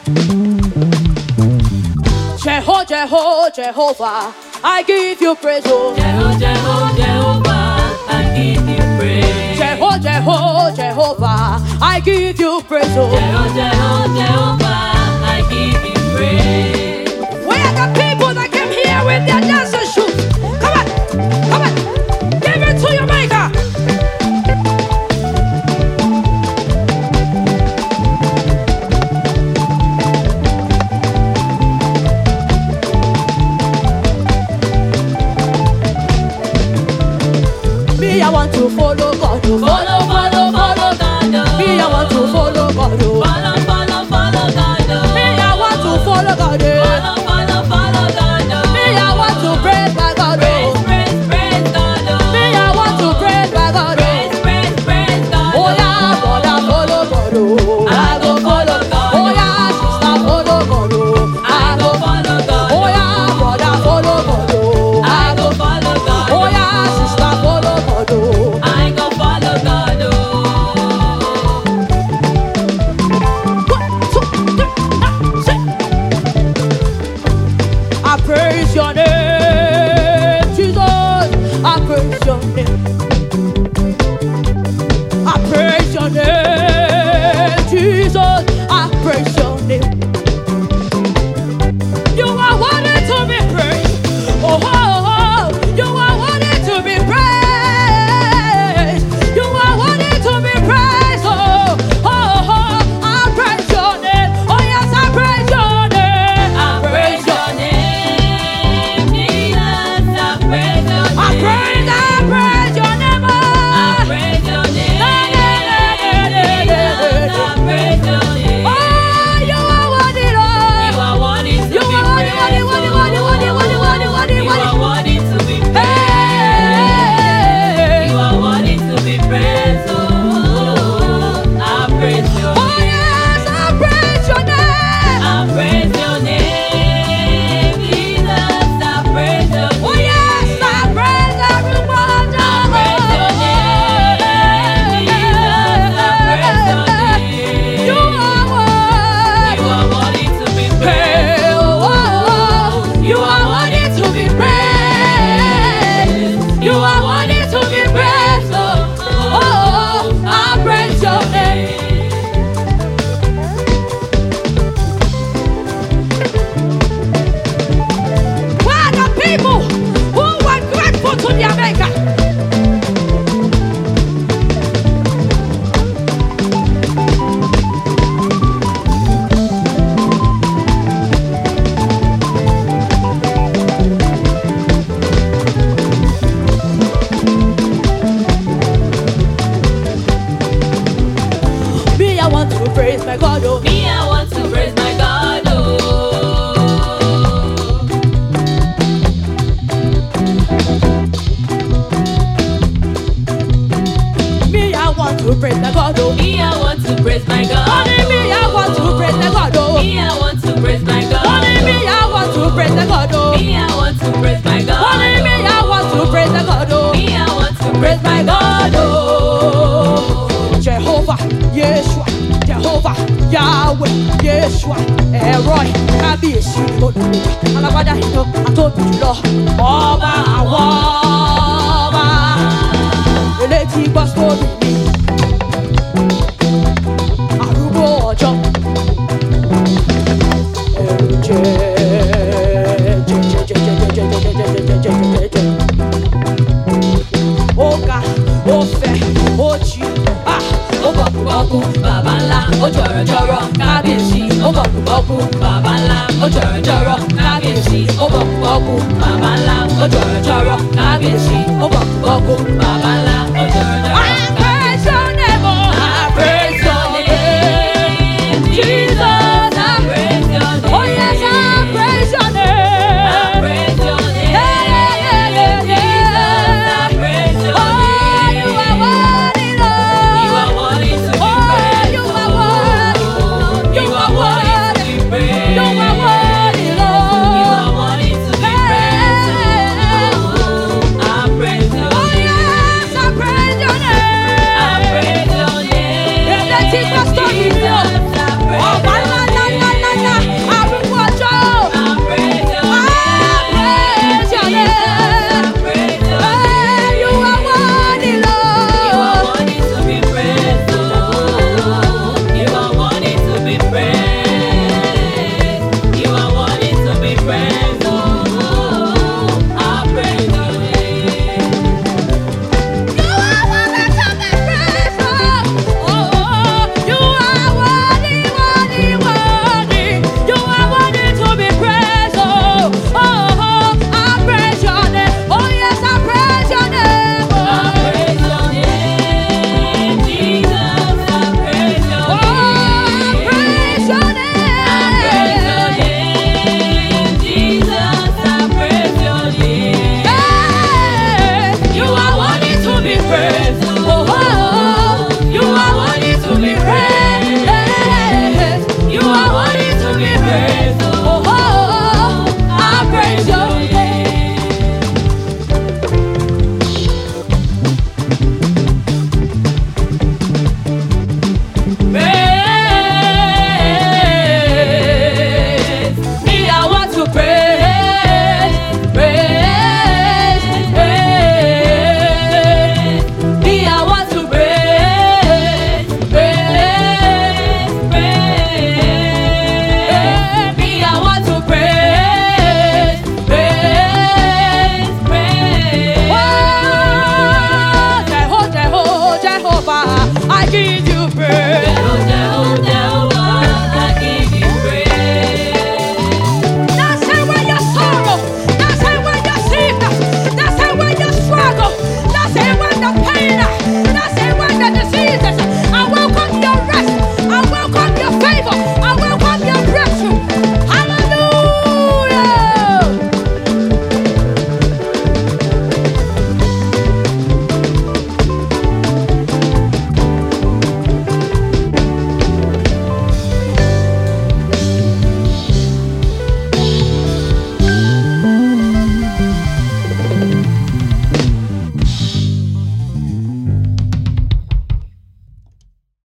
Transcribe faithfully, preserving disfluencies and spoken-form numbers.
Jehovah, Jehovah, Jehovah, I give you praise, oh. Jehovah, Jehovah, Jehovah, I give you praise. Jehovah, Jehovah, Jehovah, I give you praise, oh. Jehovah, Jehovah, Jehovah, I give you praise. Where are the people that came here with their dancing shoes? Come on, come on, give it to your maker. Me, I want to follow God. Oh. Follow, follow, follow God. Oh. Me, I want to follow God. Oh. Follow, follow, follow God. Oh. Me, I want to follow God. Oh. Follow, follow, follow God. Oh. Me, I want to praise my God. Praise, Oh. praise, praise God. Oh. Me, I want to praise my God. Oh. Praise, praise, praise God. Oh yeah, brother, follow God. Oh. I go follow God. Oh yeah, sister, follow God. Oh. I go follow God. Oh yeah, brother, follow God. Oh. I go follow God. Oh yeah, sister, follow God. Oh. I go follow God. Oh. One, two, three, ah, six. I praise your name, Jesus. I praise your name. I praise your name, Jesus. I praise your name. You are worthy to be praised. Oh, oh, oh. You are worthy to be praised. You are worthy to be praised. Oh, oh, oh. I praise your name. Oh, yes, I praise your name. I praise your name, Jesus. I praise your name. I praise, I praise your name. I Oh, praise your name. Na, na, na, na, na, na, na. I praise your name. Oh, you are worthy, You Lord. are worthy to You be are worthy, worthy, praised. worthy, worthy, worthy, worthy, worthy, worthy, You worthy. are worthy to be praised. Hey. You are worthy to be praised. Oh, I praise your Oh name. yes, I praise your name. I praise your name, Jesus. I praise your name. Oh yes, I praise everyone. I praise your name, Jesus. I praise your name. You are worthy. You are worthy to be Hey, praised. oh, oh, oh. You are worthy to be praised. You are worthy to be praised. Oh, oh, oh, I praise your name. Where are the people who were grateful to their maker? Me, I want to praise my God. Oh. Me, I want to praise my God. Oh. Me, I want to praise my God. Oh. Me, I want to praise my God. Only me, I want to praise my God. Oh. Me, I want to praise my God. Only me, I want to praise my God. Oh. Me, I want to praise my God. Only me, I want to praise my God. Oh. Me, I want to Praise my God. Oh. Jehovah, Yeshua, Jehovah, Yahweh, Yeshua, Eroi, Kábíyèsí, Olùgbèjà, Alágbádá iná, Atóbi jùlọ, Ọba àwọn ọba, elétí gbọ́ sórí mi, arúgbó ọjọ́, ẹ̀rù jẹ́, jẹ́, jẹ́, jẹ́, jẹ́, jẹ́, jẹ́, jẹ́, jẹ́, jẹ́, jẹ́, jẹ́, jẹ́. Ó ga, ó fẹ̀, ó jí, ah, ó bọ̀kú-bọ̀kú, bàbá ńlá, ó jọ̀rọ̀-jọ̀rọ̀, kábíyèsí. Ó bọ̀kú-bọ̀kú, bàbá ńlá, ó jọ̀rọ̀-jọ̀rọ̀, kábíyèsí. Ó bọ̀kú-bọ̀kú, bàbá ńlá, ó jọ̀rọ̀-jọ̀rọ̀, kábíyèsí. Ó bọ̀kú-bọ̀kú, bàbá ńlá, ó jọ̀rọ̀-jọ̀rọ̀.